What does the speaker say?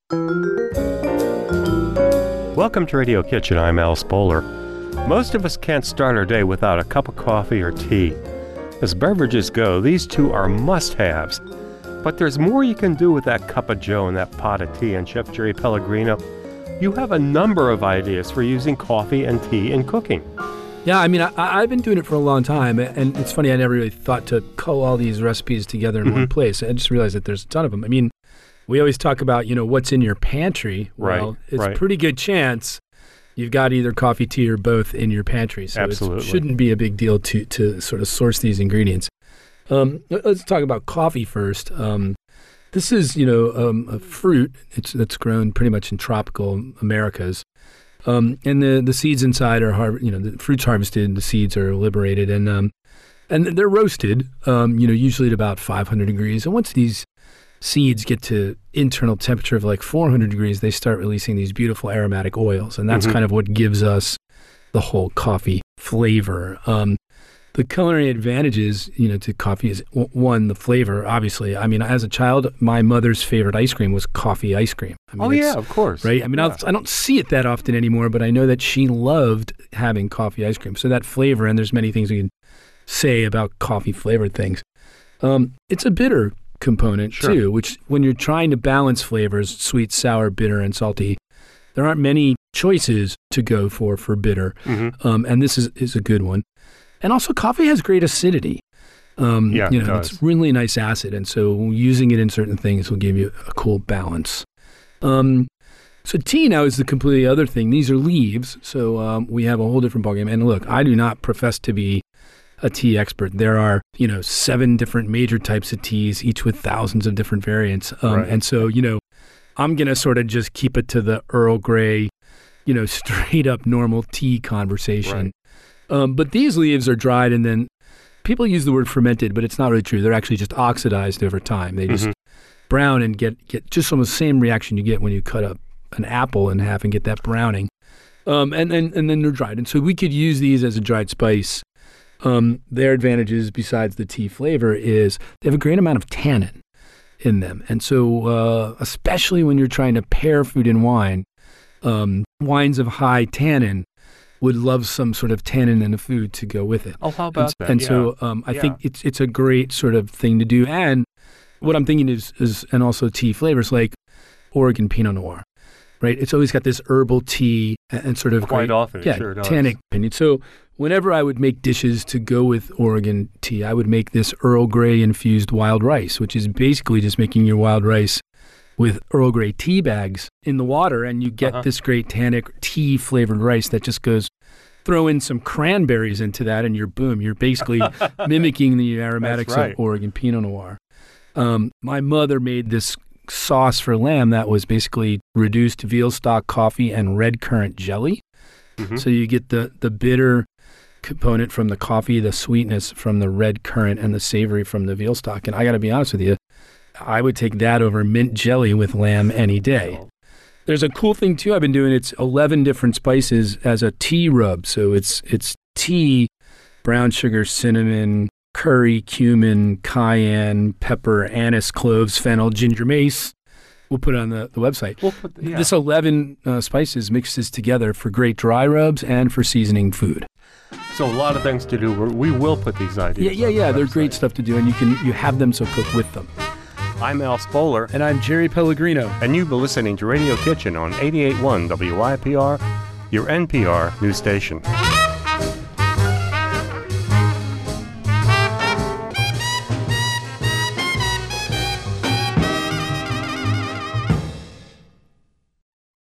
Welcome to Radio Kitchen. I'm Al Spoler. Most of us can't start our day without a cup of coffee or tea. As beverages go, these two are must-haves. But there's more you can do with that cup of joe and that pot of tea. And Chef Jerry Pellegrino, you have a number of ideas for using coffee and tea in cooking. Yeah, I mean, I've been doing it for a long time, and it's funny, I never really thought to cull all these recipes together in one place. I just realized that there's a ton of them. I mean, we always talk about, what's in your pantry. Well, it's a pretty good chance you've got either coffee, tea, or both in your pantry. So Absolutely. It shouldn't be a big deal to sort of source these ingredients. Let's talk about coffee first. This is, a fruit that's grown pretty much in tropical Americas. And the seeds inside are, the fruit's harvested, the seeds are liberated, and they're roasted, usually at about 500 degrees. And once these seeds get to internal temperature of like 400 degrees, they start releasing these beautiful aromatic oils. And that's kind of what gives us the whole coffee flavor. The culinary advantages, to coffee is, one, the flavor, obviously. I mean, as a child, my mother's favorite ice cream was coffee ice cream. I mean, of course. Right? I mean, yeah. I don't see it that often anymore, but I know that she loved having coffee ice cream. So that flavor, and there's many things we can say about coffee-flavored things. It's a bitter component, too, which when you're trying to balance flavors, sweet, sour, bitter, and salty, there aren't many choices to go for bitter. And this is a good one. And also, coffee has great acidity. It's really nice acid, and so using it in certain things will give you a cool balance. So tea now is the completely other thing. These are leaves, so we have a whole different ballgame. And look, I do not profess to be a tea expert. There are, 7 different major types of teas, each with thousands of different variants. And so, I'm going to sort of just keep it to the Earl Grey, straight up normal tea conversation. But these leaves are dried, and then people use the word fermented, but it's not really true. They're actually just oxidized over time. They just brown and get just almost the same reaction you get when you cut up an apple in half and get that browning. And then they're dried. And so we could use these as a dried spice. Their advantages, besides the tea flavor, is they have a great amount of tannin in them. And so especially when you're trying to pair food and wine, wines of high tannin would love some sort of tannin in the food to go with it. Oh, how about that? And so I think it's a great sort of thing to do. And what I'm thinking is and also tea flavors like Oregon Pinot Noir, right? It's always got this herbal tea and sort of quite often, it sure does. Tannic opinion. So whenever I would make dishes to go with Oregon tea, I would make this Earl Grey infused wild rice, which is basically just making your wild rice with Earl Grey tea bags in the water, and you get this great tannic tea flavored rice that just goes, throw in some cranberries into that, and you're basically mimicking the aromatics of Oregon Pinot Noir. My mother made this sauce for lamb that was basically reduced veal stock, coffee, and red currant jelly. So you get the bitter component from the coffee, the sweetness from the red currant, and the savory from the veal stock. And I got to be honest with you, I would take that over mint jelly with lamb any day. There's a cool thing, too, I've been doing. It's 11 different spices as a tea rub. So it's tea, brown sugar, cinnamon, curry, cumin, cayenne, pepper, anise, cloves, fennel, ginger, mace. We'll put it on the website. This 11 spices mixes together for great dry rubs and for seasoning food. So a lot of things to do. We will put these ideas on the They're website. great stuff to do, and you have them, so cook with them. I'm Al Spoler. And I'm Jerry Pellegrino. And you've been listening to Radio Kitchen on 88.1 WYPR, your NPR news station.